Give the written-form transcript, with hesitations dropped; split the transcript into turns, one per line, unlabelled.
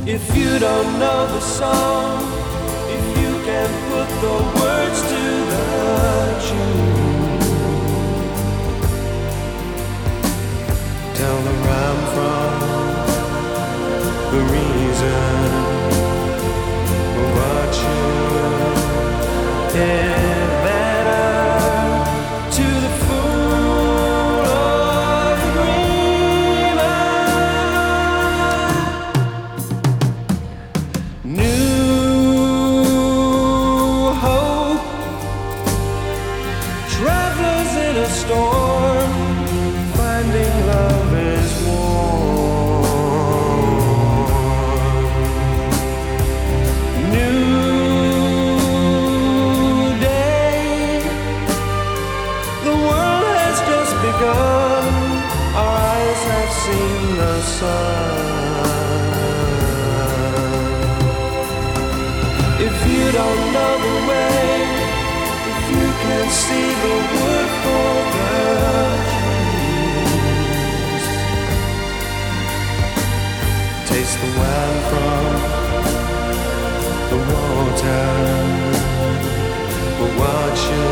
If you don't know the song, if you can put the words to the tune, tell them where I'm from, the reason what you did matter to the fool or the dreamer. New hope, travelers in a storm, finding love is warm. New day, the world has just begun. Our eyes have seen the sun. If you don't know the way, if you can see the wood for the trees, taste the wine from the water, we'll watch you